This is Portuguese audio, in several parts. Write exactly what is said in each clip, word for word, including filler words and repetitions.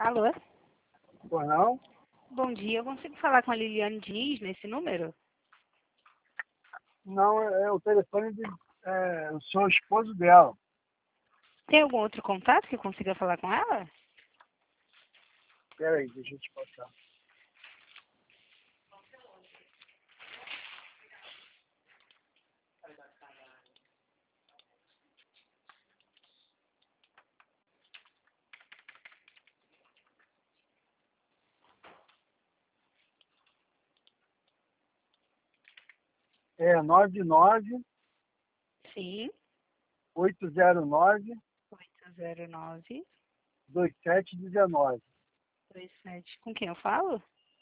Alô? Pois não? Bom dia, eu consigo falar com a Liliane Diniz nesse número? Não, é é o telefone de, é, o seu esposo dela. Tem algum outro contato que eu consiga falar com ela? Peraí, deixa eu te passar. É nove nove Sim, oito zero nove oito zero nove dois sete um nove. dois sete. Com quem eu falo?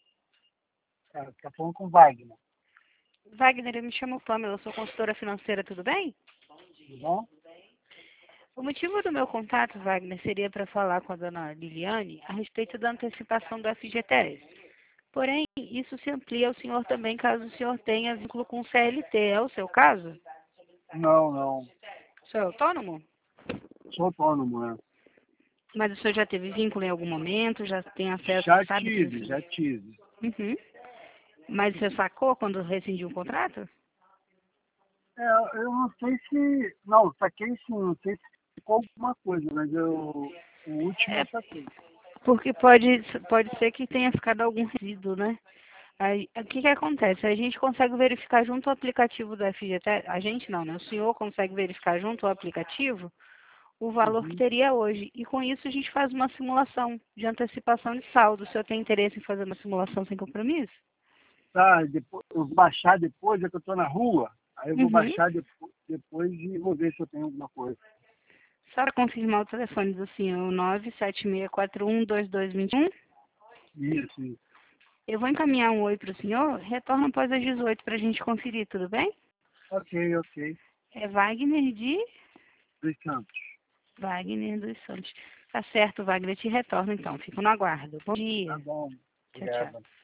É, tá falando com o Wagner, Wagner, eu me chamo Pamela, eu sou consultora financeira, tudo bem? tudo bom? O motivo do meu contato, Wagner, seria para falar com a dona Liliane a respeito da antecipação do F G T S. Porém, isso se amplia ao senhor também caso o senhor tenha vínculo com o C L T. É o seu caso? Não, não. O senhor é autônomo? Sou autônomo, né? Mas o senhor já teve vínculo em algum momento? Já tem acesso, Já sabe? tive, Se... já tive. Uhum. Mas você sacou quando rescindiu o contrato? É, eu não sei se... Não, saquei sim, não sei se ficou alguma coisa, mas eu... O último É, eu saquei. porque pode, pode ser que tenha ficado algum resíduo, né? Aí, o que que acontece? A gente consegue verificar junto ao aplicativo do F G T S, a gente não, né? O senhor consegue verificar junto ao aplicativo o valor que Uhum. teria hoje. E com isso a gente faz uma simulação de antecipação de saldo. O senhor tem interesse em fazer uma simulação sem compromisso? Tá, depois, eu vou baixar depois, é que eu tô na rua. Aí eu vou Uhum. baixar depois, depois e vou ver se eu tenho alguma coisa. Só para confirmar o telefone do senhor, nove sete seis quatro um dois dois dois um. Isso, isso. Eu vou encaminhar um oi para o senhor, retorna após as dezoito para a gente conferir, tudo bem? Ok, ok. É Wagner de Dos Santos. Wagner dos Santos. Tá certo, Wagner, te retorno então. Fico no aguardo. Bom Tá dia. bom. Tchau, tchau. Obrigado.